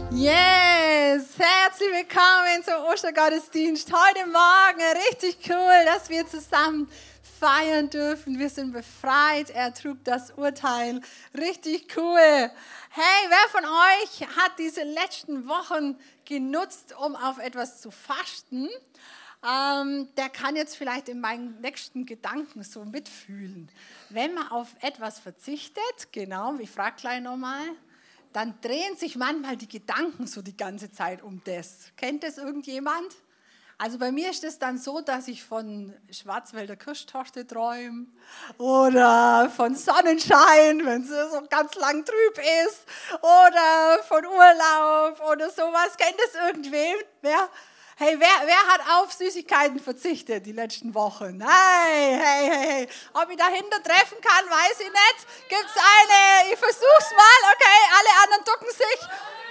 Yes, herzlich willkommen zum Ostergottesdienst heute Morgen. Richtig cool, dass wir zusammen feiern dürfen. Wir sind befreit, er trug das Urteil. Richtig cool. Hey, wer von euch hat diese letzten Wochen genutzt, um auf etwas zu fasten? Der kann jetzt vielleicht in meinen nächsten Gedanken so mitfühlen. Wenn man auf etwas verzichtet, genau, ich frage gleich nochmal, dann drehen sich manchmal die Gedanken so die ganze Zeit um das. Kennt das irgendjemand? Also bei mir ist es dann so, dass ich von Schwarzwälder Kirschtorte träume oder von Sonnenschein, wenn es so ganz lang trüb ist, oder von Urlaub oder sowas. Kennt das irgendwem? Wer? Hey, wer hat auf Süßigkeiten verzichtet die letzten Wochen? Hey. Ob ich dahinter treffen kann, weiß ich nicht. Gibt's eine? Ich versuch's mal. Okay, alle anderen ducken sich.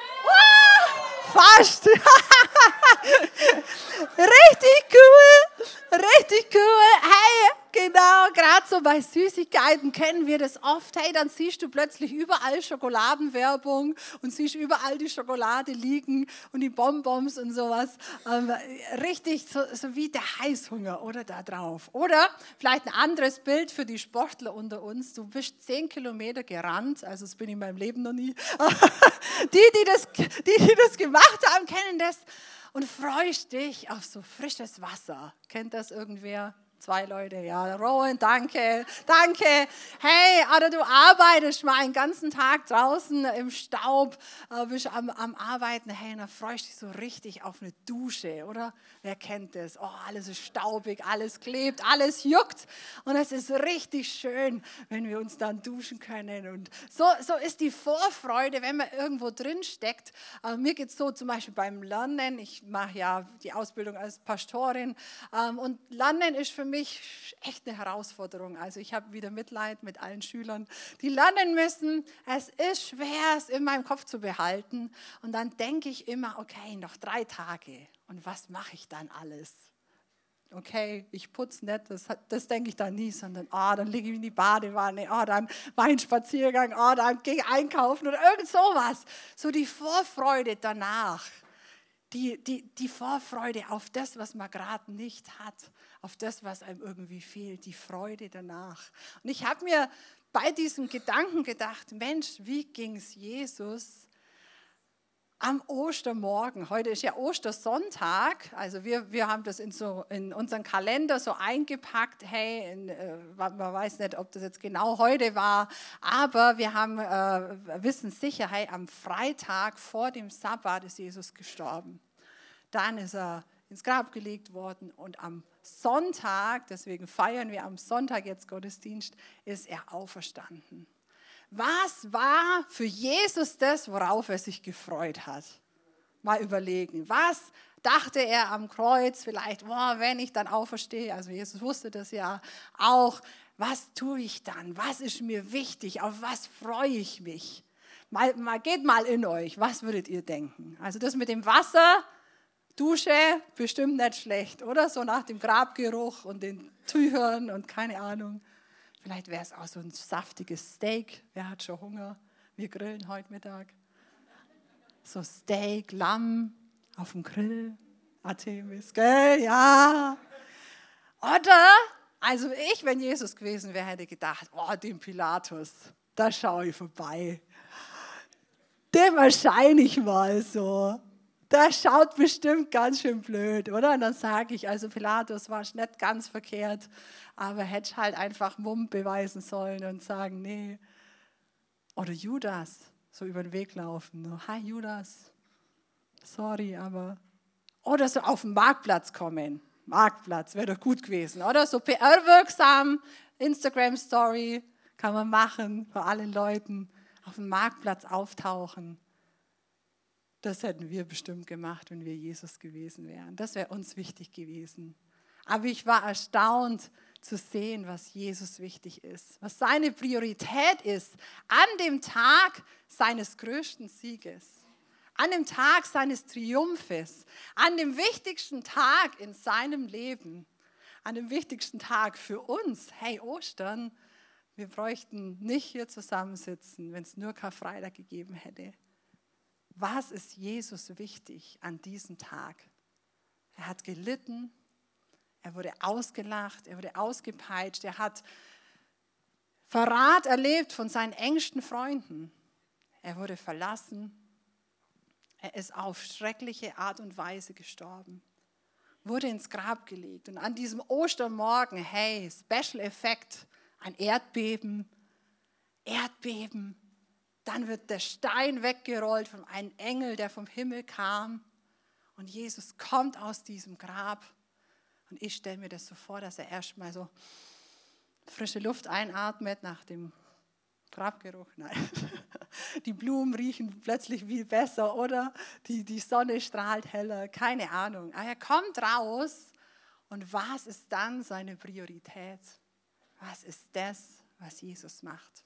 Fast. Richtig cool. Hey, genau, gerade so bei Süßigkeiten kennen wir das oft. Hey, dann siehst du plötzlich überall Schokoladenwerbung und siehst überall die Schokolade liegen und die Bonbons und sowas. Richtig so wie der Heißhunger oder da drauf. Oder vielleicht ein anderes Bild für die Sportler unter uns. Du bist 10 Kilometer gerannt, also das bin ich in meinem Leben noch nie. Die das gemacht haben, kennen das. Und freust dich auf so frisches Wasser. Kennt das irgendwer? 2 Leute, ja. Rowan, danke. Hey, oder du arbeitest mal einen ganzen Tag draußen im Staub, bist am Arbeiten. Hey, dann freust du dich so richtig auf eine Dusche, oder? Wer kennt das? Oh, alles ist staubig, alles klebt, alles juckt. Und es ist richtig schön, wenn wir uns dann duschen können. Und so ist die Vorfreude, wenn man irgendwo drin steckt. Mir geht es so zum Beispiel beim Lernen. Ich mache ja die Ausbildung als Pastorin. Und Lernen ist für mich echt eine Herausforderung. Also ich habe wieder Mitleid mit allen Schülern, die lernen müssen. Es ist schwer, es in meinem Kopf zu behalten. Und dann denke ich immer, okay, noch 3 Tage. Und was mache ich dann alles? Okay, ich putze nicht, das denke ich dann nie, sondern dann lege ich in die Badewanne, dann mache ich einen Spaziergang, dann gehe ich einkaufen oder irgend sowas. So die Vorfreude danach. Die Vorfreude auf das, was man gerade nicht hat, auf das, was einem irgendwie fehlt, die Freude danach. Und ich habe mir bei diesem Gedanken gedacht, Mensch, wie ging es Jesus am Ostermorgen? Heute ist ja Ostersonntag, also wir haben das in unseren Kalender so eingepackt, hey, man weiß nicht, ob das jetzt genau heute war, aber wir wissen sicher, hey, am Freitag vor dem Sabbat ist Jesus gestorben. Dann ist er ins Grab gelegt worden und am Sonntag, deswegen feiern wir am Sonntag jetzt Gottesdienst, ist er auferstanden. Was war für Jesus das, worauf er sich gefreut hat? Mal überlegen. Was dachte er am Kreuz vielleicht, wenn ich dann auferstehe? Also Jesus wusste das ja auch. Was tue ich dann? Was ist mir wichtig? Auf was freue ich mich? Geht mal in euch. Was würdet ihr denken? Also das mit dem Wasser, Dusche, bestimmt nicht schlecht, oder? So nach dem Grabgeruch und den Tüchern und keine Ahnung. Vielleicht wäre es auch so ein saftiges Steak. Wer hat schon Hunger? Wir grillen heute Mittag. So Steak, Lamm auf dem Grill. Artemis, gell? Ja. Oder, also wenn Jesus gewesen wäre, hätte gedacht, den Pilatus, da schaue ich vorbei. Dem erscheine ich mal so. Das schaut bestimmt ganz schön blöd, oder? Und dann sage ich, also Pilatus war nicht ganz verkehrt, aber hätte halt einfach Mumm beweisen sollen und sagen, nee. Oder Judas, so über den Weg laufen. So, hi Judas, sorry, aber... Oder so auf den Marktplatz kommen. Marktplatz, wäre doch gut gewesen, oder? So PR-wirksam, Instagram-Story kann man machen für alle Leuten. Auf dem Marktplatz auftauchen. Das hätten wir bestimmt gemacht, wenn wir Jesus gewesen wären. Das wäre uns wichtig gewesen. Aber ich war erstaunt zu sehen, was Jesus wichtig ist, was seine Priorität ist an dem Tag seines größten Sieges, an dem Tag seines Triumphes, an dem wichtigsten Tag in seinem Leben, an dem wichtigsten Tag für uns. Hey, Ostern, wir bräuchten nicht hier zusammensitzen, wenn es nur Karfreitag gegeben hätte. was ist Jesus wichtig an diesem Tag? Er hat gelitten, er wurde ausgelacht, er wurde ausgepeitscht, er hat Verrat erlebt von seinen engsten Freunden. Er wurde verlassen, er ist auf schreckliche Art und Weise gestorben, wurde ins Grab gelegt. Und an diesem Ostermorgen, hey, Special Effekt, ein Erdbeben, dann wird der Stein weggerollt von einem Engel, der vom Himmel kam. Und Jesus kommt aus diesem Grab. Und ich stelle mir das so vor, dass er erstmal so frische Luft einatmet nach dem Grabgeruch. Nein, die Blumen riechen plötzlich viel besser, oder? Die Sonne strahlt heller, keine Ahnung. Aber er kommt raus und was ist dann seine Priorität? Was ist das, was Jesus macht?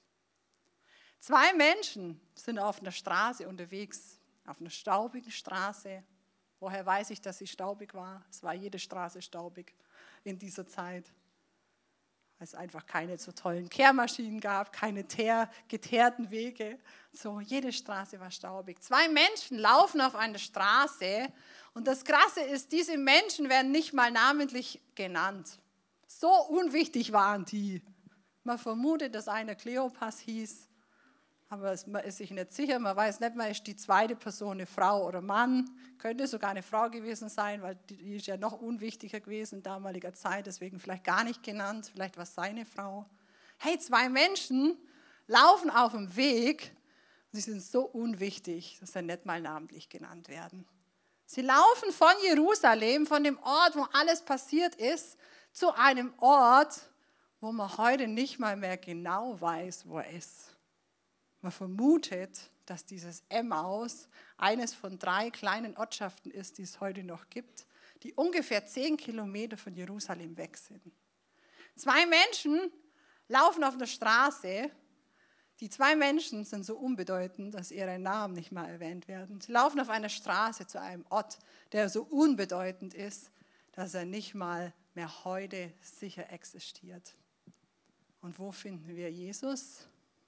2 Menschen sind auf einer Straße unterwegs, auf einer staubigen Straße. Woher weiß ich, dass sie staubig war? Es war jede Straße staubig in dieser Zeit, weil es einfach keine so tollen Kehrmaschinen gab, keine geteerten Wege. So, jede Straße war staubig. 2 Menschen laufen auf einer Straße und das Krasse ist, diese Menschen werden nicht mal namentlich genannt. So unwichtig waren die. Man vermutet, dass einer Kleopas hieß, aber man ist sich nicht sicher. Man weiß nicht mal, ist die zweite Person eine Frau oder Mann. Könnte sogar eine Frau gewesen sein, weil die ist ja noch unwichtiger gewesen in damaliger Zeit, deswegen vielleicht gar nicht genannt. Vielleicht war es seine Frau. Hey, 2 Menschen laufen auf dem Weg. Sie sind so unwichtig, dass sie nicht mal namentlich genannt werden. Sie laufen von Jerusalem, von dem Ort, wo alles passiert ist, zu einem Ort, wo man heute nicht mal mehr genau weiß, wo er ist. Man vermutet, dass dieses Emmaus eines von 3 kleinen Ortschaften ist, die es heute noch gibt, die ungefähr 10 Kilometer von Jerusalem weg sind. 2 Menschen laufen auf einer Straße. Die 2 Menschen sind so unbedeutend, dass ihre Namen nicht mal erwähnt werden. Sie laufen auf einer Straße zu einem Ort, der so unbedeutend ist, dass er nicht mal mehr heute sicher existiert. Und wo finden wir Jesus?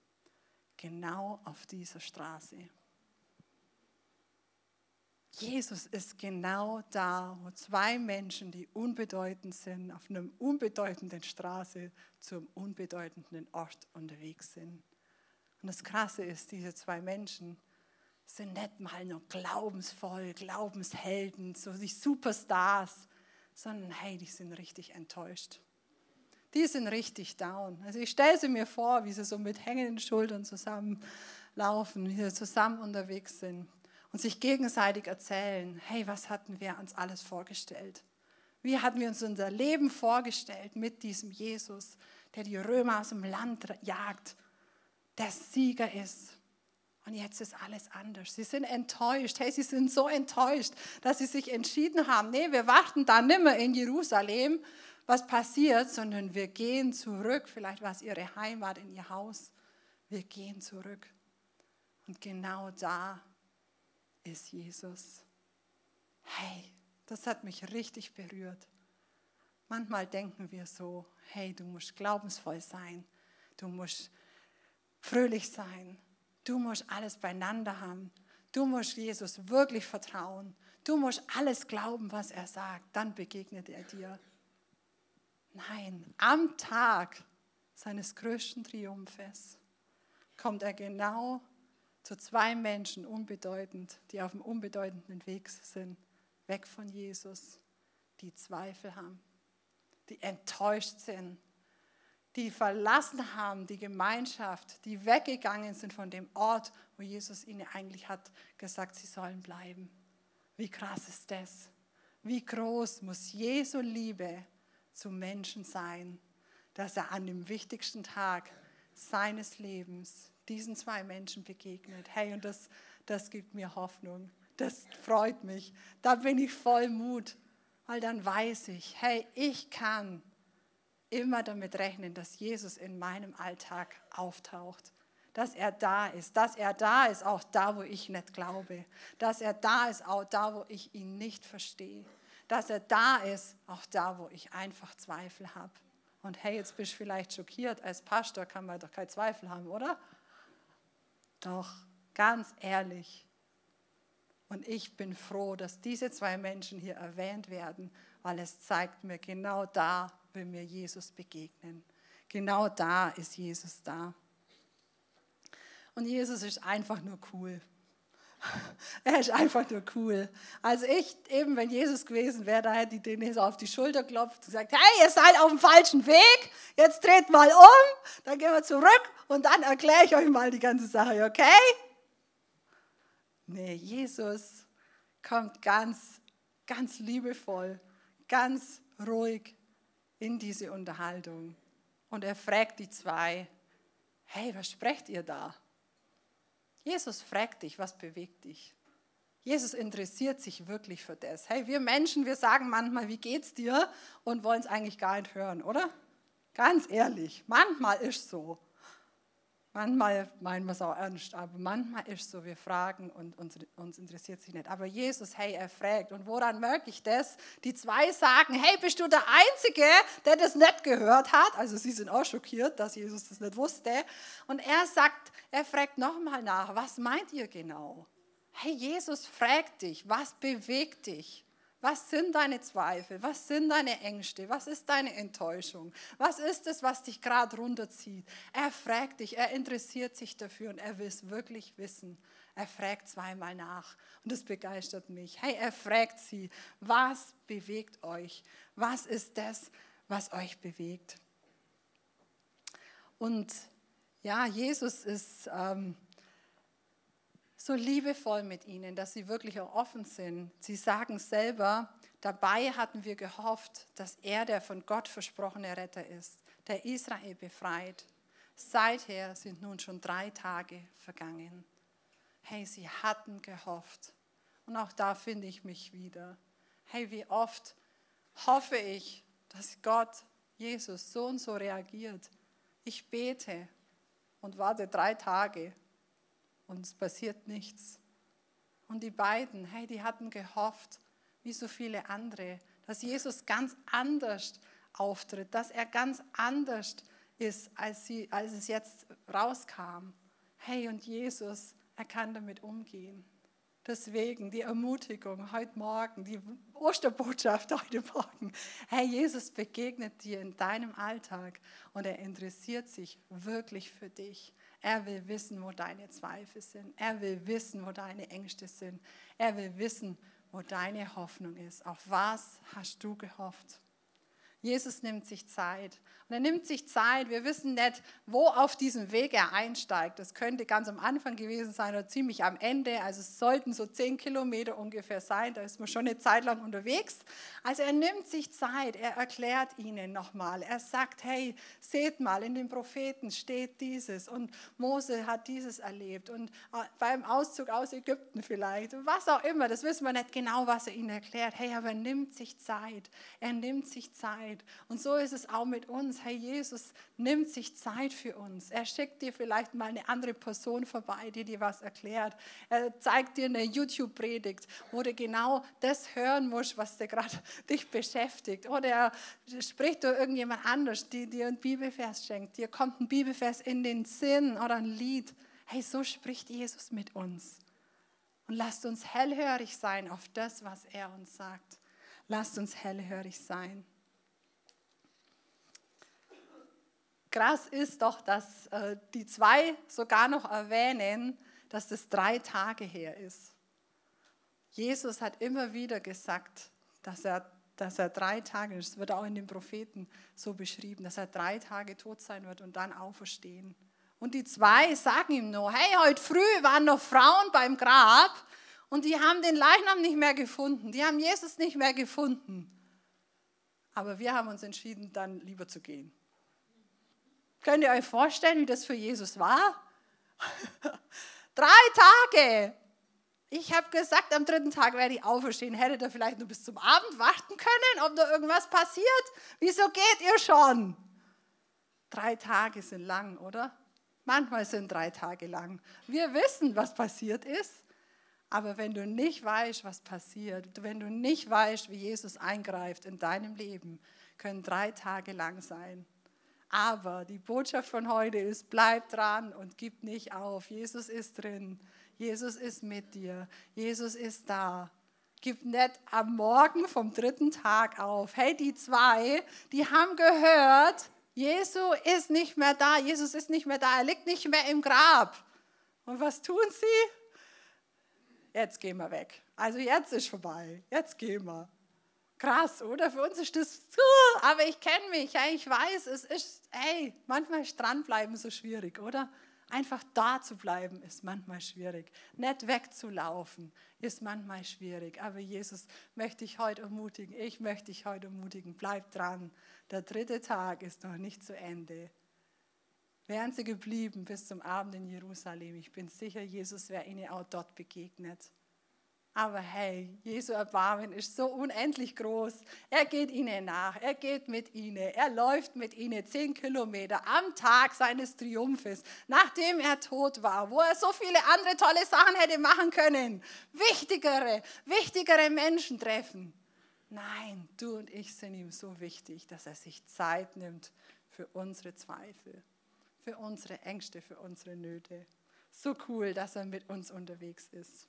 Genau auf dieser Straße. Jesus ist genau da, wo 2 Menschen, die unbedeutend sind, auf einer unbedeutenden Straße zum unbedeutenden Ort unterwegs sind. Und das Krasse ist, diese 2 Menschen sind nicht mal nur glaubensvoll, Glaubenshelden, so die Superstars, sondern hey, die sind richtig enttäuscht. Die sind richtig down. Also ich stelle sie mir vor, wie sie so mit hängenden Schultern zusammenlaufen, wie sie zusammen unterwegs sind und sich gegenseitig erzählen, hey, was hatten wir uns alles vorgestellt? Wie hatten wir uns unser Leben vorgestellt mit diesem Jesus, der die Römer aus dem Land jagt, der Sieger ist. Und jetzt ist alles anders. Sie sind enttäuscht. Hey, sie sind so enttäuscht, dass sie sich entschieden haben, nee, wir warten da nimmer in Jerusalem, was passiert, sondern wir gehen zurück. Vielleicht war es ihre Heimat, in ihr Haus. Wir gehen zurück. Und genau da ist Jesus. Hey, das hat mich richtig berührt. Manchmal denken wir so, hey, du musst glaubensvoll sein. Du musst fröhlich sein. Du musst alles beieinander haben. Du musst Jesus wirklich vertrauen. Du musst alles glauben, was er sagt. Dann begegnet er dir. Nein, am Tag seines größten Triumphes kommt er genau zu 2 Menschen, unbedeutend, die auf dem unbedeutenden Weg sind, weg von Jesus, die Zweifel haben, die enttäuscht sind, die verlassen haben die Gemeinschaft, die weggegangen sind von dem Ort, wo Jesus ihnen eigentlich hat gesagt, sie sollen bleiben. Wie krass ist das? Wie groß muss Jesu Liebe zu Menschen sein, dass er an dem wichtigsten Tag seines Lebens diesen 2 Menschen begegnet. Hey, und das gibt mir Hoffnung. Das freut mich. Da bin ich voll Mut, weil dann weiß ich, hey, ich kann immer damit rechnen, dass Jesus in meinem Alltag auftaucht. Dass er da ist auch da, wo ich nicht glaube. Dass er da ist, auch da, wo ich ihn nicht verstehe. Dass er da ist, auch da, wo ich einfach Zweifel habe. Und hey, jetzt bist du vielleicht schockiert, als Pastor kann man doch keinen Zweifel haben, oder? Doch, ganz ehrlich, Und ich bin froh, dass diese 2 Menschen hier erwähnt werden, weil es zeigt mir, genau da will mir Jesus begegnen. Genau da ist Jesus da. Und Jesus ist einfach nur cool. Er ist einfach nur cool. Also wenn Jesus gewesen wäre, da hätte ich denen so auf die Schulter geklopft und gesagt, hey, ihr seid auf dem falschen Weg, jetzt dreht mal um, dann gehen wir zurück und dann erkläre ich euch mal die ganze Sache, okay? Nee, Jesus kommt ganz, ganz liebevoll, ganz ruhig in diese Unterhaltung. Und er fragt die 2, hey, was sprecht ihr da? Jesus fragt dich, was bewegt dich? Jesus interessiert sich wirklich für das. Hey, wir Menschen, wir sagen manchmal, wie geht's dir? Und wollen es eigentlich gar nicht hören, oder? Ganz ehrlich, manchmal ist es so. Manchmal meinen wir es auch ernst, aber manchmal ist es so, wir fragen und uns interessiert sich nicht. Aber Jesus, hey, er fragt. Und woran merke ich das? Die 2 sagen, hey, bist du der Einzige, der das nicht gehört hat? Also sie sind auch schockiert, dass Jesus das nicht wusste. Und er fragt nochmal nach, was meint ihr genau? Hey, Jesus fragt dich, was bewegt dich? Was sind deine Zweifel? Was sind deine Ängste? Was ist deine Enttäuschung? Was ist es, was dich gerade runterzieht? Er fragt dich, er interessiert sich dafür und er will es wirklich wissen. Er fragt 2-mal nach und das begeistert mich. Hey, er fragt sie, was bewegt euch? Was ist das, was euch bewegt? Und ja, Jesus ist so liebevoll mit ihnen, dass sie wirklich auch offen sind. Sie sagen selber, dabei hatten wir gehofft, dass er der von Gott versprochene Retter ist, der Israel befreit. Seither sind nun schon 3 Tage vergangen. Hey, sie hatten gehofft. Und auch da finde ich mich wieder. Hey, wie oft hoffe ich, dass Gott, Jesus, so und so reagiert. Ich bete und warte 3 Tage. Und es passiert nichts. Und die beiden, hey, die hatten gehofft, wie so viele andere, dass Jesus ganz anders auftritt, dass er ganz anders ist, als es jetzt rauskam. Hey, und Jesus, er kann damit umgehen. Deswegen die Ermutigung heute Morgen, die Osterbotschaft heute Morgen. Hey, Jesus begegnet dir in deinem Alltag und er interessiert sich wirklich für dich. Er will wissen, wo deine Zweifel sind. Er will wissen, wo deine Ängste sind. Er will wissen, wo deine Hoffnung ist. Auf was hast du gehofft? Jesus nimmt sich Zeit. Und er nimmt sich Zeit. Wir wissen nicht, wo auf diesem Weg er einsteigt. Das könnte ganz am Anfang gewesen sein oder ziemlich am Ende. Also es sollten so 10 Kilometer ungefähr sein. Da ist man schon eine Zeit lang unterwegs. Also er nimmt sich Zeit. Er erklärt ihnen nochmal. Er sagt, hey, seht mal, in den Propheten steht dieses. Und Mose hat dieses erlebt. Und beim Auszug aus Ägypten vielleicht. Und was auch immer. Das wissen wir nicht genau, was er ihnen erklärt. Hey, aber er nimmt sich Zeit. Er nimmt sich Zeit. Und so ist es auch mit uns. Hey, Jesus nimmt sich Zeit für uns. Er schickt dir vielleicht mal eine andere Person vorbei, die dir was erklärt. Er zeigt dir eine YouTube-Predigt, wo du genau das hören musst, was dich beschäftigt. Oder er spricht durch irgendjemand anders, die dir einen Bibelvers schenkt. Dir kommt ein Bibelvers in den Sinn oder ein Lied. Hey, so spricht Jesus mit uns. Und lasst uns hellhörig sein auf das, was er uns sagt. Lasst uns hellhörig sein. Krass ist doch, dass die 2 sogar noch erwähnen, dass das 3 Tage her ist. Jesus hat immer wieder gesagt, dass er 3 Tage, das wird auch in den Propheten so beschrieben, dass er 3 Tage tot sein wird und dann auferstehen. Und die 2 sagen ihm nur, hey, heute früh waren noch Frauen beim Grab und die haben den Leichnam nicht mehr gefunden, die haben Jesus nicht mehr gefunden. Aber wir haben uns entschieden, dann lieber zu gehen. Könnt ihr euch vorstellen, wie das für Jesus war? 3 Tage. Ich habe gesagt, am 3. Tag werde ich auferstehen. Hättet ihr vielleicht nur bis zum Abend warten können, ob da irgendwas passiert? Wieso geht ihr schon? 3 Tage sind lang, oder? Manchmal sind 3 Tage lang. Wir wissen, was passiert ist. Aber wenn du nicht weißt, was passiert, wenn du nicht weißt, wie Jesus eingreift in deinem Leben, können 3 Tage lang sein. Aber die Botschaft von heute ist, bleib dran und gib nicht auf. Jesus ist drin. Jesus ist mit dir. Jesus ist da. Gib nicht am Morgen vom 3. Tag auf. Hey, die 2, die haben gehört, Jesus ist nicht mehr da. Jesus ist nicht mehr da. Er liegt nicht mehr im Grab. Und was tun sie? Jetzt gehen wir weg. Also jetzt ist vorbei. Jetzt gehen wir. Krass, oder? Für uns ist das, aber ich kenne mich. Hey, ich weiß, es ist, manchmal ist dranbleiben so schwierig, oder? Einfach da zu bleiben ist manchmal schwierig. Nicht wegzulaufen ist manchmal schwierig. Aber Jesus möchte ich heute ermutigen. Ich möchte dich heute ermutigen. Bleib dran. Der 3. Tag ist noch nicht zu Ende. Wären sie geblieben bis zum Abend in Jerusalem. Ich bin sicher, Jesus wäre ihnen auch dort begegnet. Aber hey, Jesu Erbarmen ist so unendlich groß. Er geht ihnen nach, er geht mit ihnen, er läuft mit ihnen 10 Kilometer am Tag seines Triumphes, nachdem er tot war, wo er so viele andere tolle Sachen hätte machen können. Wichtigere Menschen treffen. Nein, du und ich sind ihm so wichtig, dass er sich Zeit nimmt für unsere Zweifel, für unsere Ängste, für unsere Nöte. So cool, dass er mit uns unterwegs ist.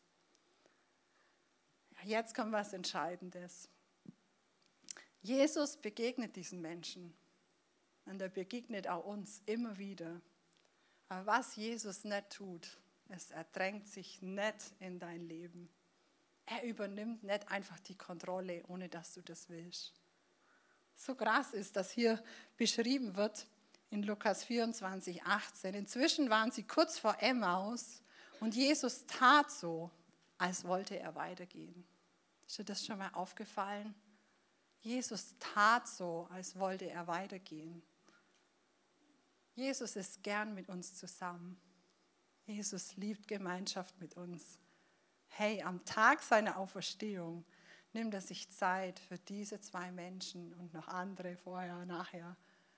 Jetzt kommt was Entscheidendes. Jesus begegnet diesen Menschen und er begegnet auch uns immer wieder. Aber was Jesus nicht tut, ist, er drängt sich nicht in dein Leben. Er übernimmt nicht einfach die Kontrolle, ohne dass du das willst. So krass ist, dass hier beschrieben wird in Lukas 24, 18. Inzwischen waren sie kurz vor Emmaus und Jesus tat so, als wollte er weitergehen. Ist dir das schon mal aufgefallen? Jesus tat so, als wollte er weitergehen. Jesus ist gern mit uns zusammen. Jesus liebt Gemeinschaft mit uns. Hey, am Tag seiner Auferstehung nimmt er sich Zeit für diese 2 Menschen und noch andere vorher, nachher.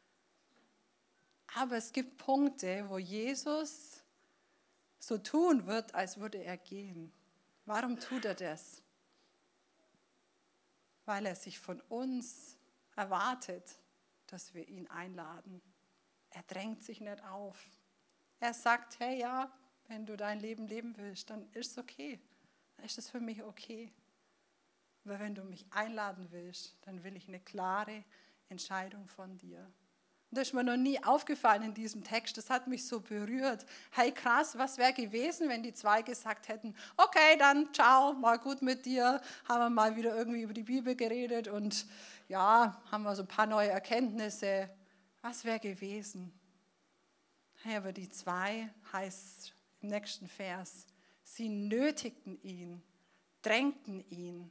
Aber es gibt Punkte, wo Jesus so tun wird, als würde er gehen. Warum tut er das? Weil er sich von uns erwartet, dass wir ihn einladen. Er drängt sich nicht auf. Er sagt, hey ja, wenn du dein Leben leben willst, dann ist es okay. Dann ist es für mich okay. Aber wenn du mich einladen willst, dann will ich eine klare Entscheidung von dir. Und das ist mir noch nie aufgefallen in diesem Text. Das hat mich so berührt. Hey krass, was wäre gewesen, wenn die 2 gesagt hätten, okay, dann ciao, mal gut mit dir. Haben wir mal wieder irgendwie über die Bibel geredet und ja, haben wir so ein paar neue Erkenntnisse. Was wäre gewesen? Hey, aber die 2 heißt im nächsten Vers, sie nötigten ihn, drängten ihn,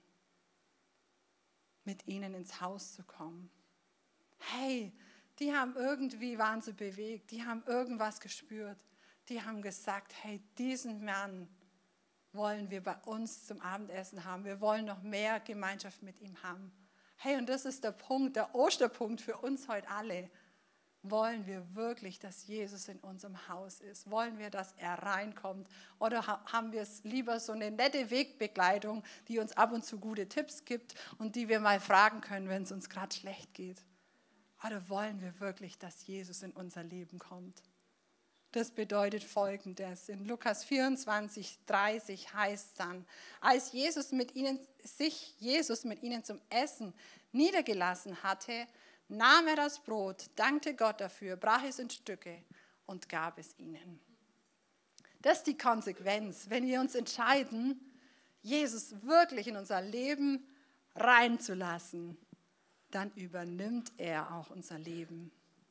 mit ihnen ins Haus zu kommen. Hey, waren sie bewegt, die haben irgendwas gespürt. Die haben gesagt, hey, diesen Mann wollen wir bei uns zum Abendessen haben. Wir wollen noch mehr Gemeinschaft mit ihm haben. Hey, und das ist der Punkt, der Osterpunkt für uns heute alle. Wollen wir wirklich, dass Jesus in unserem Haus ist? Wollen wir, dass er reinkommt? Oder haben wir es lieber so eine nette Wegbegleitung, die uns ab und zu gute Tipps gibt und die wir mal fragen können, wenn es uns gerade schlecht geht? Oder wollen wir wirklich, dass Jesus in unser Leben kommt? Das bedeutet Folgendes. In Lukas 24, 30 heißt es dann, als sich Jesus mit ihnen zum Essen niedergelassen hatte, nahm er das Brot, dankte Gott dafür, brach es in Stücke und gab es ihnen. Das ist die Konsequenz, wenn wir uns entscheiden, Jesus wirklich in unser Leben reinzulassen, dann übernimmt er auch unser Leben.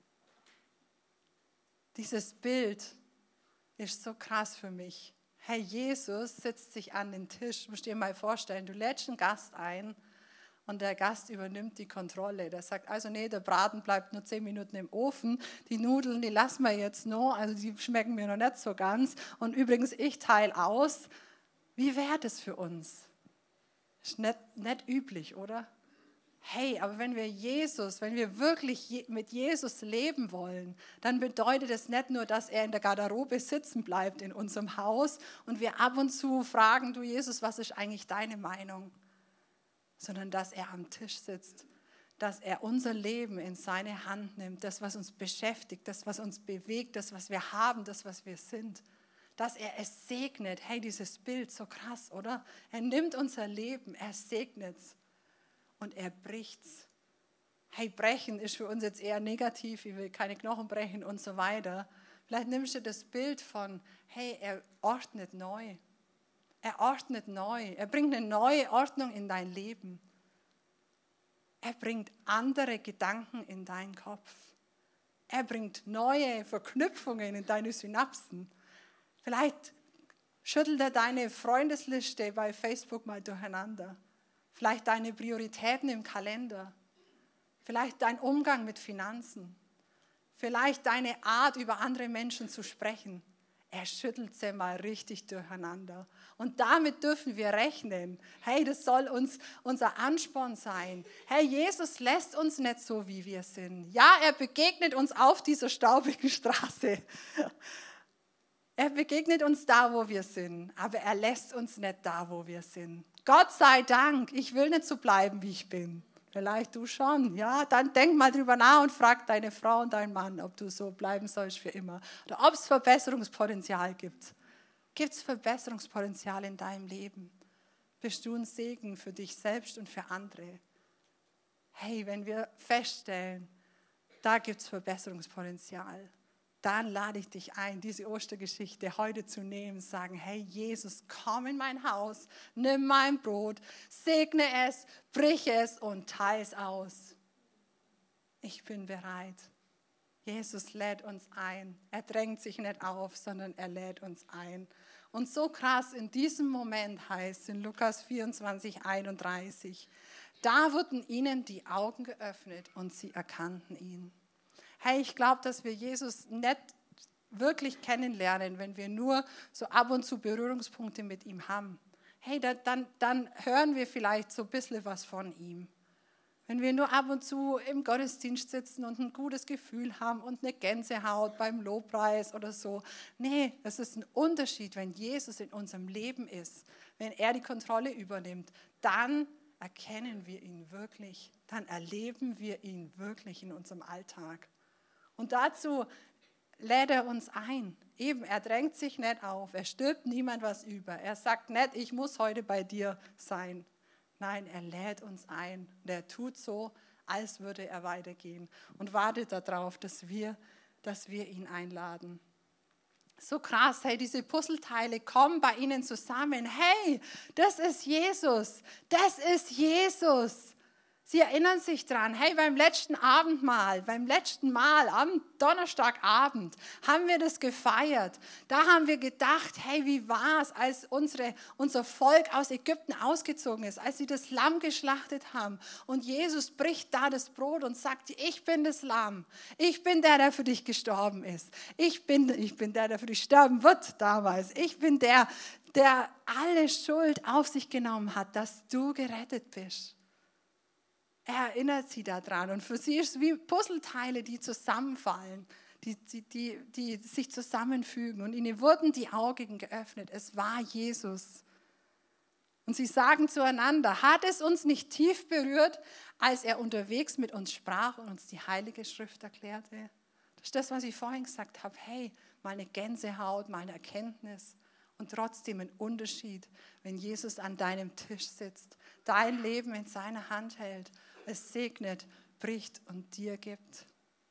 Dieses Bild ist so krass für mich. Herr Jesus sitzt sich an den Tisch, musst dir mal vorstellen, du lädst einen Gast ein und der Gast übernimmt die Kontrolle. Der sagt, also nee, der Braten bleibt nur 10 Minuten im Ofen, die Nudeln, die lassen wir jetzt noch, also die schmecken mir noch nicht so ganz. Und übrigens, ich teile aus. Wie wäre das für uns? Ist nicht üblich, oder? Hey, aber wenn wir wirklich mit Jesus leben wollen, dann bedeutet es nicht nur, dass er in der Garderobe sitzen bleibt in unserem Haus und wir ab und zu fragen, du Jesus, was ist eigentlich deine Meinung? Sondern dass er am Tisch sitzt, dass er unser Leben in seine Hand nimmt, das, was uns beschäftigt, das, was uns bewegt, das, was wir haben, das, was wir sind, dass er es segnet. Hey, dieses Bild, so krass, oder? Er nimmt unser Leben, er segnet es und er bricht es. Hey, brechen ist für uns jetzt eher negativ, ich will keine Knochen brechen und so weiter. Vielleicht nimmst du das Bild von, hey, er ordnet neu. Er ordnet neu. Er bringt eine neue Ordnung in dein Leben. Er bringt andere Gedanken in deinen Kopf. Er bringt neue Verknüpfungen in deine Synapsen. Vielleicht schüttelt er deine Freundesliste bei Facebook mal durcheinander. Vielleicht deine Prioritäten im Kalender. Vielleicht dein Umgang mit Finanzen. Vielleicht deine Art, über andere Menschen zu sprechen. Er schüttelt sie mal richtig durcheinander. Und damit dürfen wir rechnen. Hey, das soll uns unser Ansporn sein. Hey, Jesus lässt uns nicht so, wie wir sind. Ja, er begegnet uns auf dieser staubigen Straße. Er begegnet uns da, wo wir sind. Aber er lässt uns nicht da, wo wir sind. Gott sei Dank, ich will nicht so bleiben, wie ich bin. Vielleicht du schon, ja, dann denk mal drüber nach und frag deine Frau und deinen Mann, ob du so bleiben sollst für immer oder ob es Verbesserungspotenzial gibt. Gibt es Verbesserungspotenzial in deinem Leben? Bist du ein Segen für dich selbst und für andere? Hey, wenn wir feststellen, da gibt es Verbesserungspotenzial, dann lade ich dich ein, diese Ostergeschichte heute zu nehmen, sagen, hey Jesus, komm in mein Haus, nimm mein Brot, segne es, brich es und teile es aus. Ich bin bereit. Jesus lädt uns ein. Er drängt sich nicht auf, sondern er lädt uns ein. Und so krass in diesem Moment heißt es in Lukas 24, 31, da wurden ihnen die Augen geöffnet und sie erkannten ihn. Hey, ich glaube, dass wir Jesus nicht wirklich kennenlernen, wenn wir nur so ab und zu Berührungspunkte mit ihm haben. Hey, dann hören wir vielleicht so ein bisschen was von ihm. Wenn wir nur ab und zu im Gottesdienst sitzen und ein gutes Gefühl haben und eine Gänsehaut beim Lobpreis oder so. Nee, es ist ein Unterschied, wenn Jesus in unserem Leben ist, wenn er die Kontrolle übernimmt, dann erkennen wir ihn wirklich, dann erleben wir ihn wirklich in unserem Alltag. Und dazu lädt er uns ein. Eben, er drängt sich nicht auf, er stülpt niemand was über. Er sagt nicht, ich muss heute bei dir sein. Nein, er lädt uns ein. Und er tut so, als würde er weitergehen und wartet darauf, dass wir ihn einladen. So krass, hey, diese Puzzleteile kommen bei ihnen zusammen. Hey, das ist Jesus, das ist Jesus. Sie erinnern sich dran, hey, beim letzten Mal am Donnerstagabend haben wir das gefeiert. Da haben wir gedacht, hey, wie war es, als unser Volk aus Ägypten ausgezogen ist, als sie das Lamm geschlachtet haben. Und Jesus bricht da das Brot und sagt, ich bin das Lamm. Ich bin der für dich gestorben ist. Ich bin der für dich sterben wird damals. Ich bin der alle Schuld auf sich genommen hat, dass du gerettet bist. Er erinnert sie daran und für sie ist es wie Puzzleteile, die zusammenfallen, die sich zusammenfügen und ihnen wurden die Augen geöffnet. Es war Jesus. Und sie sagen zueinander, hat es uns nicht tief berührt, als er unterwegs mit uns sprach und uns die Heilige Schrift erklärte? Das ist das, was ich vorhin gesagt habe. Hey, mal eine Gänsehaut, mal eine Erkenntnis. Und trotzdem ein Unterschied, wenn Jesus an deinem Tisch sitzt, dein Leben in seiner Hand hält, es segnet, bricht und dir gibt.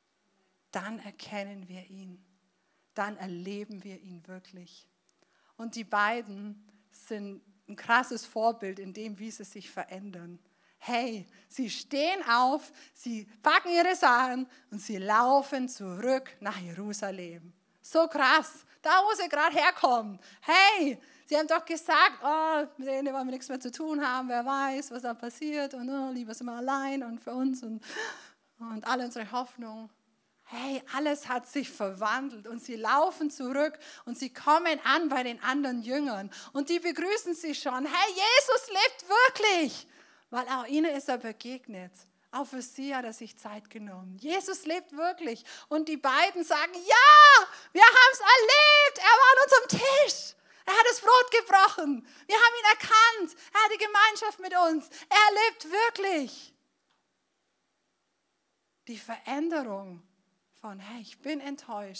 Dann erkennen wir ihn. Dann erleben wir ihn wirklich. Und die beiden sind ein krasses Vorbild in dem, wie sie sich verändern. Hey, sie stehen auf, sie packen ihre Sachen und sie laufen zurück nach Jerusalem. So krass, da wo sie gerade herkommen. Hey, sie haben doch gesagt, oh, mit denen wollen wir nichts mehr zu tun haben, wer weiß, was da passiert und oh, lieber sind wir allein und für uns und alle unsere Hoffnung. Hey, alles hat sich verwandelt und sie laufen zurück und sie kommen an bei den anderen Jüngern und die begrüßen sie schon. Hey, Jesus lebt wirklich, weil auch ihnen ist er begegnet. Auch für sie hat er sich Zeit genommen. Jesus lebt wirklich. Und die beiden sagen, ja, wir haben es erlebt. Er war an unserem Tisch. Er hat das Brot gebrochen. Wir haben ihn erkannt. Er hat die Gemeinschaft mit uns. Er lebt wirklich. Die Veränderung von, hey, ich bin enttäuscht.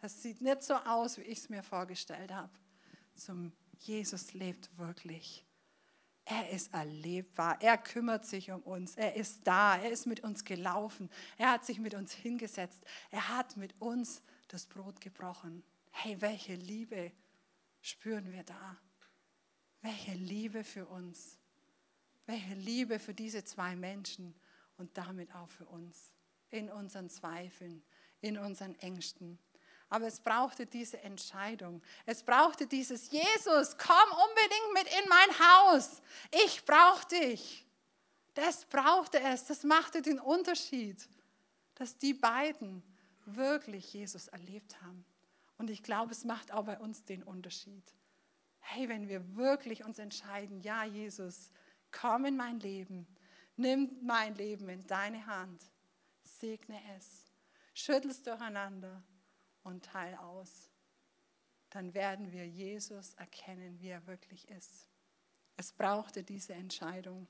Das sieht nicht so aus, wie ich es mir vorgestellt habe. Zum Jesus lebt wirklich. Er ist erlebbar, er kümmert sich um uns, er ist da, er ist mit uns gelaufen, er hat sich mit uns hingesetzt, er hat mit uns das Brot gebrochen. Hey, welche Liebe spüren wir da? Welche Liebe für uns, welche Liebe für diese zwei Menschen und damit auch für uns, in unseren Zweifeln, in unseren Ängsten. Aber es brauchte diese Entscheidung. Es brauchte dieses, Jesus, komm unbedingt mit in mein Haus. Ich brauche dich. Das brauchte es. Das machte den Unterschied, dass die beiden wirklich Jesus erlebt haben. Und ich glaube, es macht auch bei uns den Unterschied. Hey, wenn wir wirklich uns entscheiden, ja, Jesus, komm in mein Leben. Nimm mein Leben in deine Hand. Segne es. Schüttel es durcheinander. Und teil aus, dann werden wir Jesus erkennen, wie er wirklich ist. Es brauchte diese Entscheidung.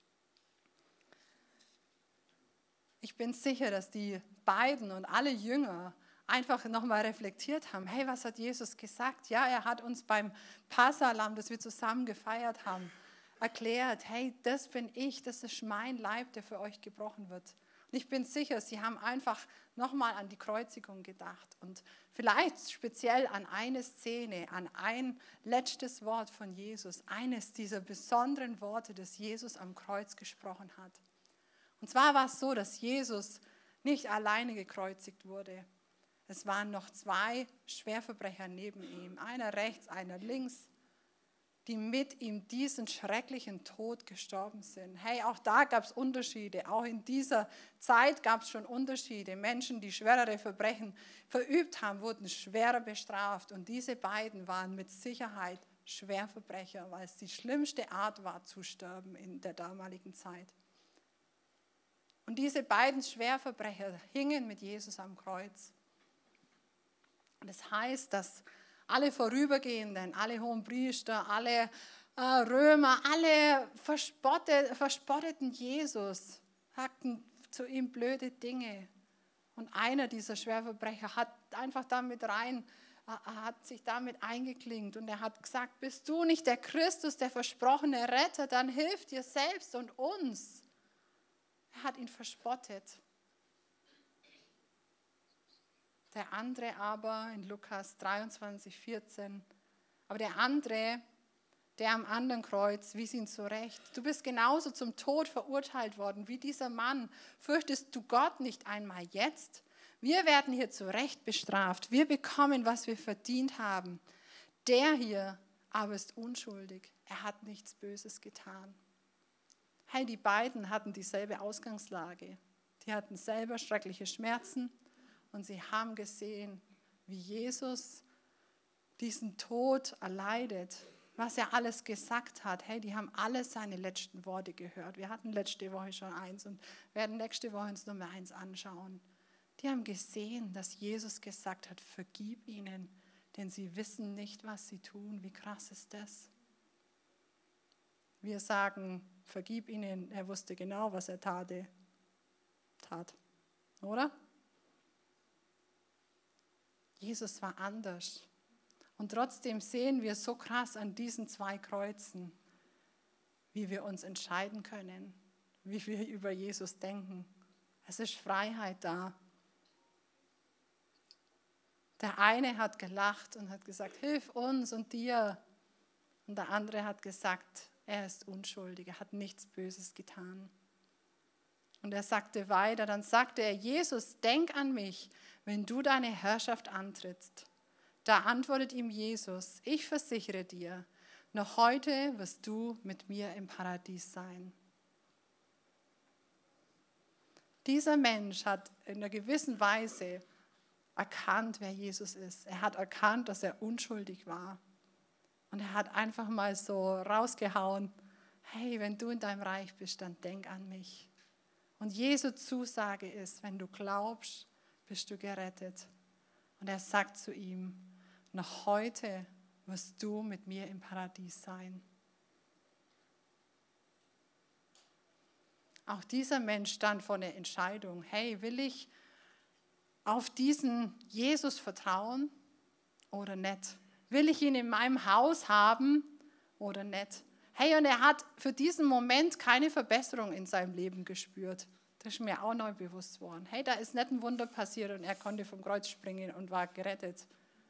Ich bin sicher, dass die beiden und alle Jünger einfach nochmal reflektiert haben, hey, was hat Jesus gesagt? Ja, er hat uns beim Passahlamm, das wir zusammen gefeiert haben, erklärt, hey, das bin ich, das ist mein Leib, der für euch gebrochen wird. Und ich bin sicher, sie haben einfach nochmal an die Kreuzigung gedacht und vielleicht speziell an eine Szene, an ein letztes Wort von Jesus, eines dieser besonderen Worte, das Jesus am Kreuz gesprochen hat. Und zwar war es so, dass Jesus nicht alleine gekreuzigt wurde. Es waren noch zwei Schwerverbrecher neben ihm, einer rechts, einer links, die mit ihm diesen schrecklichen Tod gestorben sind. Hey, auch da gab es Unterschiede. Auch in dieser Zeit gab es schon Unterschiede. Menschen, die schwerere Verbrechen verübt haben, wurden schwerer bestraft. Und diese beiden waren mit Sicherheit Schwerverbrecher, weil es die schlimmste Art war zu sterben in der damaligen Zeit. Und diese beiden Schwerverbrecher hingen mit Jesus am Kreuz. Und das heißt, dass alle Vorübergehenden, alle Hohenpriester, alle Römer, alle verspotteten Jesus, sagten zu ihm blöde Dinge. Und einer dieser Schwerverbrecher hat sich damit eingeklinkt und er hat gesagt, bist du nicht der Christus, der versprochene Retter, dann hilf dir selbst und uns. Er hat ihn verspottet. Der andere aber in Lukas 23, 14, aber der andere, der am anderen Kreuz, wies ihn zurecht. Du bist genauso zum Tod verurteilt worden wie dieser Mann. Fürchtest du Gott nicht einmal jetzt? Wir werden hier zu Recht bestraft. Wir bekommen, was wir verdient haben. Der hier aber ist unschuldig. Er hat nichts Böses getan. Hey, die beiden hatten dieselbe Ausgangslage. Die hatten selber schreckliche Schmerzen. Und sie haben gesehen, wie Jesus diesen Tod erleidet, was er alles gesagt hat. Hey, die haben alle seine letzten Worte gehört. Wir hatten letzte Woche schon eins und werden nächste Woche uns Nummer 1 anschauen. Die haben gesehen, dass Jesus gesagt hat, vergib ihnen, denn sie wissen nicht, was sie tun. Wie krass ist das? Wir sagen, vergib ihnen, er wusste genau, was er tat, oder? Jesus war anders. Und trotzdem sehen wir so krass an diesen zwei Kreuzen, wie wir uns entscheiden können, wie wir über Jesus denken. Es ist Freiheit da. Der eine hat gelacht und hat gesagt, hilf uns und dir. Und der andere hat gesagt, er ist unschuldig, er hat nichts Böses getan. Und er sagte weiter, dann sagte er, Jesus, denk an mich, wenn du deine Herrschaft antrittst. Da antwortet ihm Jesus, ich versichere dir, noch heute wirst du mit mir im Paradies sein. Dieser Mensch hat in einer gewissen Weise erkannt, wer Jesus ist. Er hat erkannt, dass er unschuldig war. Und er hat einfach mal so rausgehauen, hey, wenn du in deinem Reich bist, dann denk an mich. Und Jesu Zusage ist, wenn du glaubst, bist du gerettet. Und er sagt zu ihm, noch heute wirst du mit mir im Paradies sein. Auch dieser Mensch stand vor einer Entscheidung. Hey, will ich auf diesen Jesus vertrauen oder nicht? Will ich ihn in meinem Haus haben oder nicht? Hey, und er hat für diesen Moment keine Verbesserung in seinem Leben gespürt. Das ist mir auch neu bewusst worden. Hey, da ist nicht ein Wunder passiert und er konnte vom Kreuz springen und war gerettet.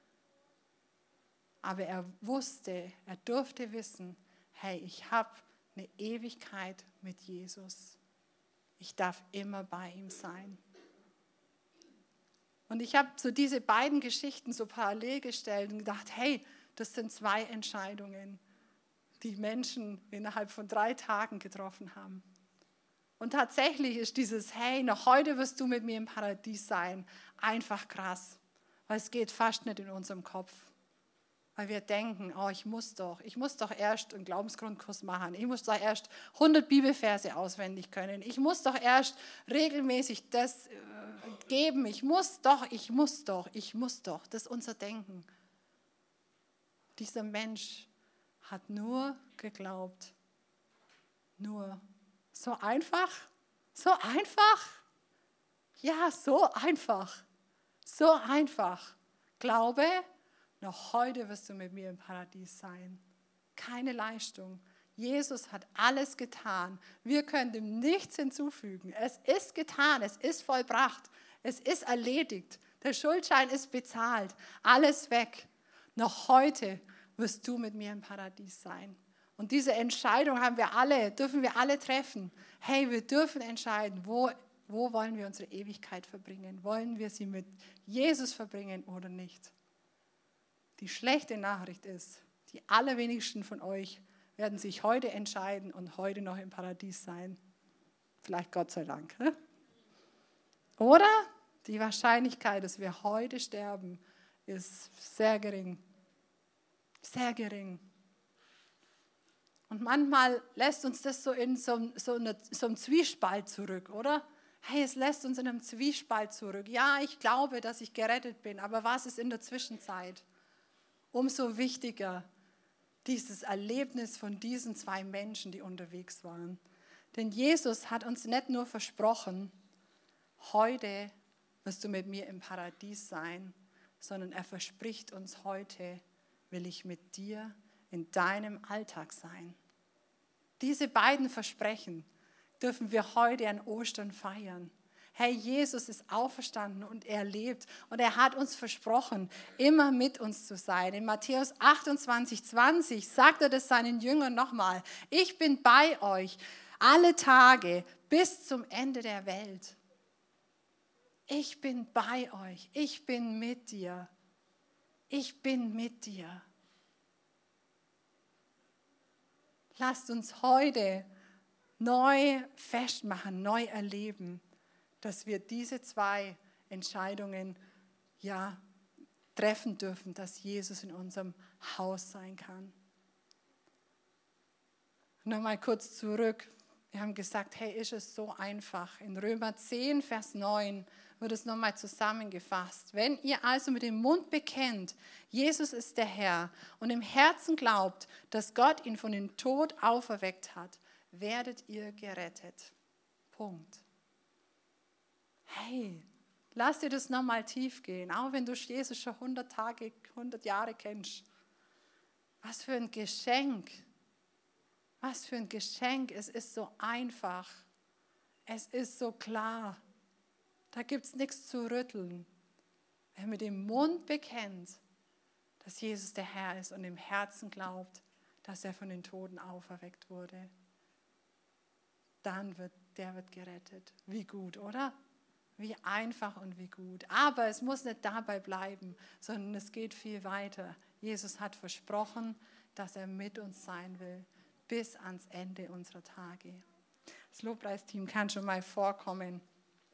Aber er wusste, er durfte wissen, hey, ich habe eine Ewigkeit mit Jesus. Ich darf immer bei ihm sein. Und ich habe so diese beiden Geschichten so parallel gestellt und gedacht, hey, das sind zwei Entscheidungen, die Menschen innerhalb von 3 Tagen getroffen haben. Und tatsächlich ist dieses, hey, noch heute wirst du mit mir im Paradies sein, einfach krass. Weil es geht fast nicht in unserem Kopf. Weil wir denken, oh, ich muss doch erst einen Glaubensgrundkurs machen. Ich muss doch erst 100 Bibelverse auswendig können. Ich muss doch erst regelmäßig das geben. Ich muss doch. Das ist unser Denken. Dieser Mensch hat nur geglaubt. Nur. So einfach? So einfach? Ja, so einfach. So einfach. Glaube, noch heute wirst du mit mir im Paradies sein. Keine Leistung. Jesus hat alles getan. Wir können dem nichts hinzufügen. Es ist getan, es ist vollbracht, es ist erledigt. Der Schuldschein ist bezahlt, alles weg. Noch heute wirst du mit mir im Paradies sein. Und diese Entscheidung dürfen wir alle treffen. Hey, wir dürfen entscheiden, wo wollen wir unsere Ewigkeit verbringen? Wollen wir sie mit Jesus verbringen oder nicht? Die schlechte Nachricht ist, die allerwenigsten von euch werden sich heute entscheiden und heute noch im Paradies sein. Vielleicht Gott sei Dank. Oder die Wahrscheinlichkeit, dass wir heute sterben, ist sehr gering. Sehr gering. Und manchmal lässt uns das so in so einem Zwiespalt zurück, oder? Hey, es lässt uns in einem Zwiespalt zurück. Ja, ich glaube, dass ich gerettet bin, aber was ist in der Zwischenzeit? Umso wichtiger dieses Erlebnis von diesen 2 Menschen, die unterwegs waren. Denn Jesus hat uns nicht nur versprochen, heute wirst du mit mir im Paradies sein, sondern er verspricht uns heute, will ich mit dir in deinem Alltag sein. Diese beiden Versprechen dürfen wir heute an Ostern feiern. Hey, Jesus ist auferstanden und er lebt und er hat uns versprochen, immer mit uns zu sein. In Matthäus 28,20 sagt er das seinen Jüngern nochmal. Ich bin bei euch alle Tage bis zum Ende der Welt. Ich bin bei euch. Ich bin mit dir. Ich bin mit dir. Lasst uns heute neu festmachen, neu erleben, dass wir diese 2 Entscheidungen treffen dürfen, dass Jesus in unserem Haus sein kann. Nochmal kurz zurück. Wir haben gesagt, hey, ist es so einfach. In Römer 10, Vers 9 wird es nochmal zusammengefasst. Wenn ihr also mit dem Mund bekennt, Jesus ist der Herr und im Herzen glaubt, dass Gott ihn von den Tod auferweckt hat, werdet ihr gerettet. Punkt. Hey, lass dir das nochmal tief gehen, auch wenn du Jesus schon 100 Jahre kennst. Was für ein Geschenk. Was für ein Geschenk. Es ist so einfach. Es ist so klar. Da gibt es nichts zu rütteln. Wer mit dem Mund bekennt, dass Jesus der Herr ist und im Herzen glaubt, dass er von den Toten auferweckt wurde, dann wird gerettet. Wie gut, oder? Wie einfach und wie gut. Aber es muss nicht dabei bleiben, sondern es geht viel weiter. Jesus hat versprochen, dass er mit uns sein will, bis ans Ende unserer Tage. Das Lobpreisteam kann schon mal vorkommen.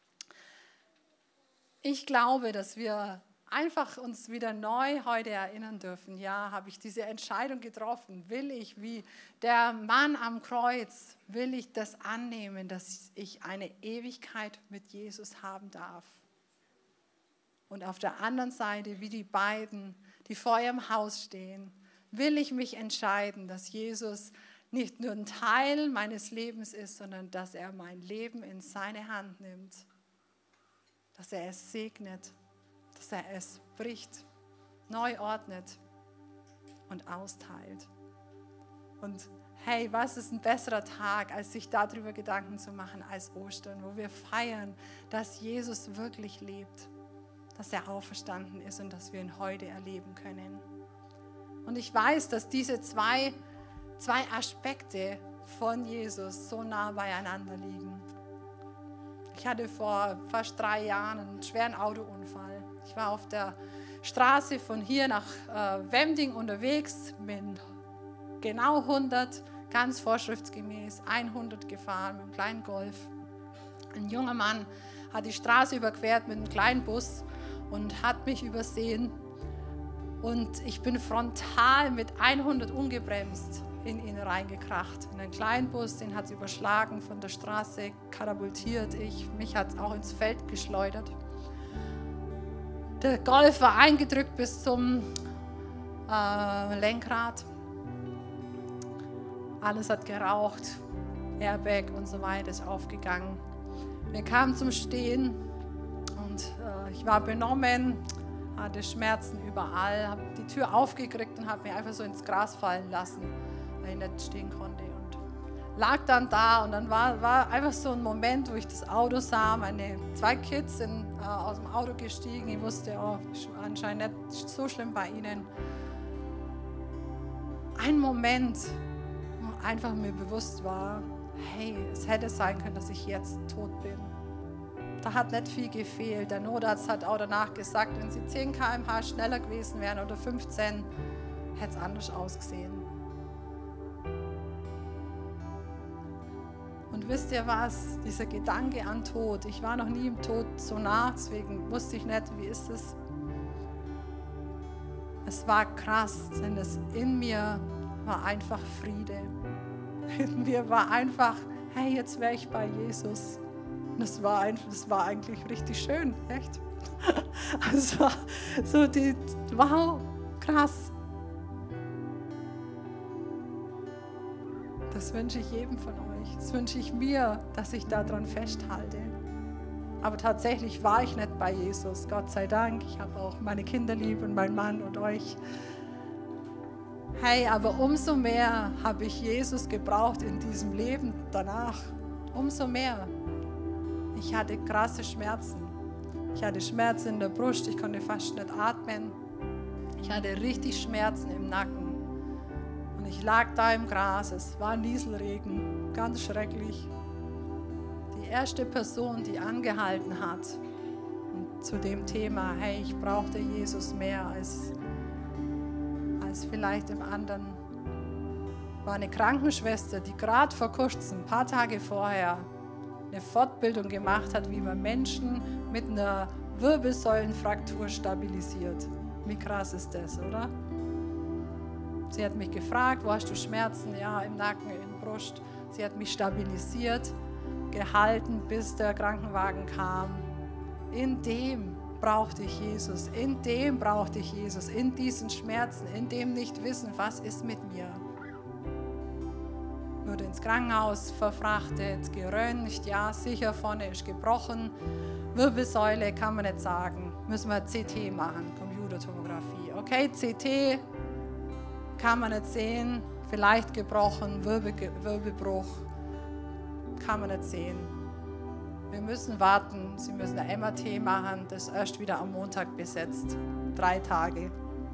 Ich glaube, dass wir einfach uns wieder neu heute erinnern dürfen. Ja, habe ich diese Entscheidung getroffen? Will ich, wie der Mann am Kreuz, will ich das annehmen, dass ich eine Ewigkeit mit Jesus haben darf? Und auf der anderen Seite, wie die beiden, die vor ihrem Haus stehen, will ich mich entscheiden, dass Jesus nicht nur ein Teil meines Lebens ist, sondern dass er mein Leben in seine Hand nimmt. dass er es segnet, dass er es bricht, neu ordnet und austeilt. Und hey, was ist ein besserer Tag, als sich darüber Gedanken zu machen als Ostern, wo wir feiern, dass Jesus wirklich lebt, dass er auferstanden ist und dass wir ihn heute erleben können. Und ich weiß, dass diese zwei Aspekte von Jesus so nah beieinander liegen. Ich hatte vor fast 3 Jahren einen schweren Autounfall. Ich war auf der Straße von hier nach Wemding unterwegs, bin genau 100, ganz vorschriftsgemäß 100 gefahren mit einem kleinen Golf. Ein junger Mann hat die Straße überquert mit einem kleinen Bus und hat mich übersehen. Und ich bin frontal mit 100 ungebremst in ihn reingekracht. In einen kleinen Bus, den hat es überschlagen, von der Straße katapultiert. Mich hat es auch ins Feld geschleudert. Der Golf war eingedrückt bis zum Lenkrad. Alles hat geraucht, Airbag und so weiter ist aufgegangen. Wir kamen zum Stehen und ich war benommen, hatte Schmerzen überall, habe die Tür aufgekriegt und habe mich einfach so ins Gras fallen lassen, weil ich nicht stehen konnte. Und lag dann da und dann war einfach so ein Moment, wo ich das Auto sah, meine 2 Kids sind aus dem Auto gestiegen. Ich wusste, oh, anscheinend nicht so schlimm bei ihnen. Ein Moment, wo einfach mir bewusst war, hey, es hätte sein können, dass ich jetzt tot bin. Da hat nicht viel gefehlt. Der Notarzt hat auch danach gesagt, wenn sie 10 km/h schneller gewesen wären oder 15, hätte es anders ausgesehen. Und wisst ihr was? Dieser Gedanke an Tod, ich war noch nie im Tod so nah, deswegen wusste ich nicht, wie ist es. Es war krass, denn es in mir war einfach Friede. In mir war einfach, hey, jetzt wäre ich bei Jesus. Und das war eigentlich richtig schön, echt. Es war so wow, krass. Das wünsche ich jedem von euch. Das wünsche ich mir, dass ich daran festhalte. Aber tatsächlich war ich nicht bei Jesus, Gott sei Dank. Ich habe auch meine Kinder lieb und meinen Mann und euch. Hey, aber umso mehr habe ich Jesus gebraucht in diesem Leben danach. Umso mehr. Ich hatte krasse Schmerzen. Ich hatte Schmerzen in der Brust, ich konnte fast nicht atmen. Ich hatte richtig Schmerzen im Nacken. Und ich lag da im Gras, es war Nieselregen, ganz schrecklich. Die erste Person, die angehalten hat zu dem Thema, hey, ich brauchte Jesus mehr als vielleicht im anderen, war eine Krankenschwester, die gerade vor kurzem, ein paar Tage vorher, eine Fortbildung gemacht hat, wie man Menschen mit einer Wirbelsäulenfraktur stabilisiert. Wie krass ist das, oder? Sie hat mich gefragt, wo hast du Schmerzen? Ja, im Nacken, in der Brust. Sie hat mich stabilisiert, gehalten, bis der Krankenwagen kam. In dem brauchte ich Jesus, in dem brauchte ich Jesus, in diesen Schmerzen, in dem nicht wissen, was ist mit mir. Wurde ins Krankenhaus verfrachtet, geröntgt, ja, sicher, vorne ist gebrochen. Wirbelsäule kann man nicht sagen, müssen wir CT machen, Computertomographie. Okay, CT kann man nicht sehen, vielleicht gebrochen, Wirbelbruch, kann man nicht sehen. Wir müssen warten, Sie müssen ein MRT machen, das ist erst wieder am Montag besetzt. 3 Tage.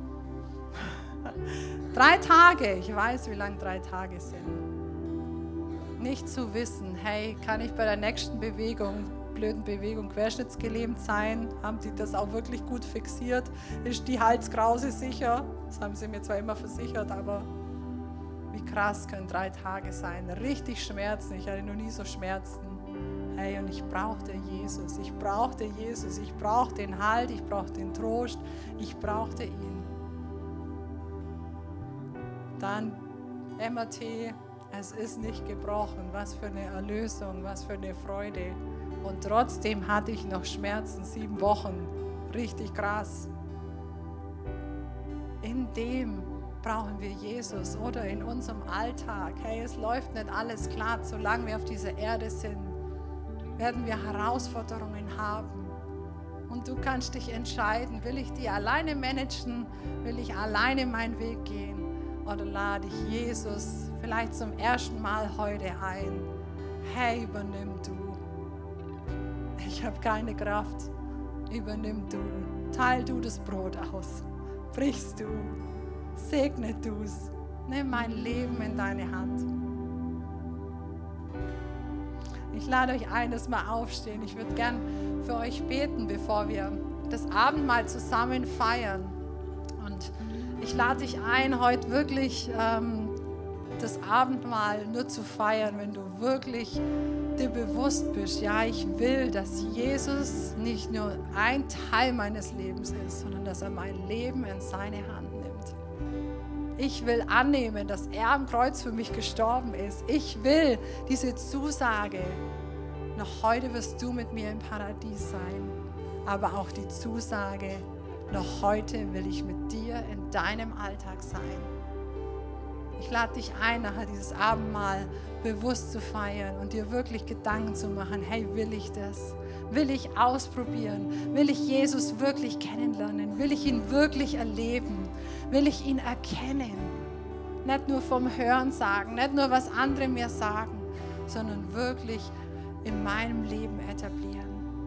3 Tage, ich weiß, wie lang 3 Tage sind. Nicht zu wissen, hey, kann ich bei der nächsten blöden Bewegung querschnittsgelähmt sein? Haben die das auch wirklich gut fixiert? Ist die Halskrause sicher? Das haben sie mir zwar immer versichert, aber wie krass können 3 Tage sein. Richtig Schmerzen, ich hatte noch nie so Schmerzen. Hey, und ich brauchte Jesus, ich brauchte Jesus, ich brauchte den Halt, ich brauchte den Trost, ich brauchte ihn. Dann MRT, es ist nicht gebrochen, was für eine Erlösung, was für eine Freude. Und trotzdem hatte ich noch Schmerzen, 7 Wochen, richtig krass. In dem brauchen wir Jesus oder in unserem Alltag. Hey, es läuft nicht alles klar, solange wir auf dieser Erde sind. Werden wir Herausforderungen haben. Und du kannst dich entscheiden, will ich die alleine managen, will ich alleine meinen Weg gehen oder lade ich Jesus vielleicht zum ersten Mal heute ein. Hey, übernimm du. Ich habe keine Kraft. Übernimm du. Teil du das Brot aus. Brichst du. Segne du's. Nimm mein Leben in deine Hand. Ich lade euch ein, dass wir aufstehen. Ich würde gern für euch beten, bevor wir das Abendmahl zusammen feiern. Und ich lade dich ein, heute wirklich das Abendmahl nur zu feiern, wenn du wirklich dir bewusst bist, ja, ich will, dass Jesus nicht nur ein Teil meines Lebens ist, sondern dass er mein Leben in seine Hand nimmt. Ich will annehmen, dass er am Kreuz für mich gestorben ist. Ich will diese Zusage, noch heute wirst du mit mir im Paradies sein, aber auch die Zusage, noch heute will ich mit dir in deinem Alltag sein. Ich lade dich ein, nachher dieses Abendmahl bewusst zu feiern und dir wirklich Gedanken zu machen, hey, will ich das? Will ich ausprobieren? Will ich Jesus wirklich kennenlernen? Will ich ihn wirklich erleben? Will ich ihn erkennen? Nicht nur vom Hören sagen, nicht nur was andere mir sagen, sondern wirklich in meinem Leben etablieren.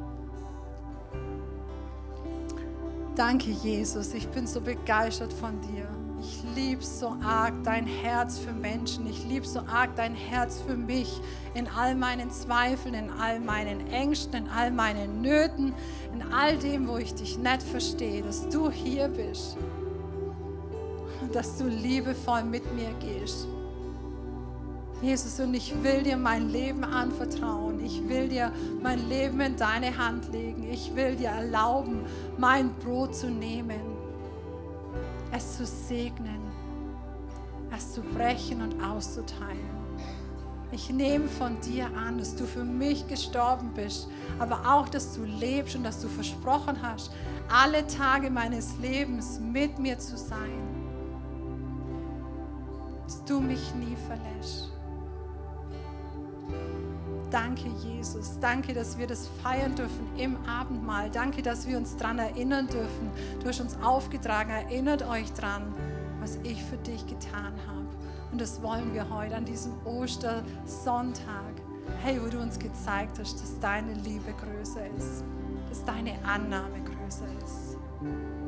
Danke, Jesus, ich bin so begeistert von dir. Ich liebe so arg dein Herz für Menschen. Ich liebe so arg dein Herz für mich in all meinen Zweifeln, in all meinen Ängsten, in all meinen Nöten, in all dem, wo ich dich nicht verstehe, dass du hier bist und dass du liebevoll mit mir gehst. Jesus, und ich will dir mein Leben anvertrauen. Ich will dir mein Leben in deine Hand legen. Ich will dir erlauben, mein Brot zu nehmen, es zu segnen, es zu brechen und auszuteilen. Ich nehme von dir an, dass du für mich gestorben bist, aber auch, dass du lebst und dass du versprochen hast, alle Tage meines Lebens mit mir zu sein. Dass du mich nie verlässt. Danke, Jesus. Danke, dass wir das feiern dürfen im Abendmahl. Danke, dass wir uns daran erinnern dürfen. Du hast uns aufgetragen, erinnert euch dran, was ich für dich getan habe. Und das wollen wir heute an diesem Ostersonntag. Hey, wo du uns gezeigt hast, dass deine Liebe größer ist, dass deine Annahme größer ist.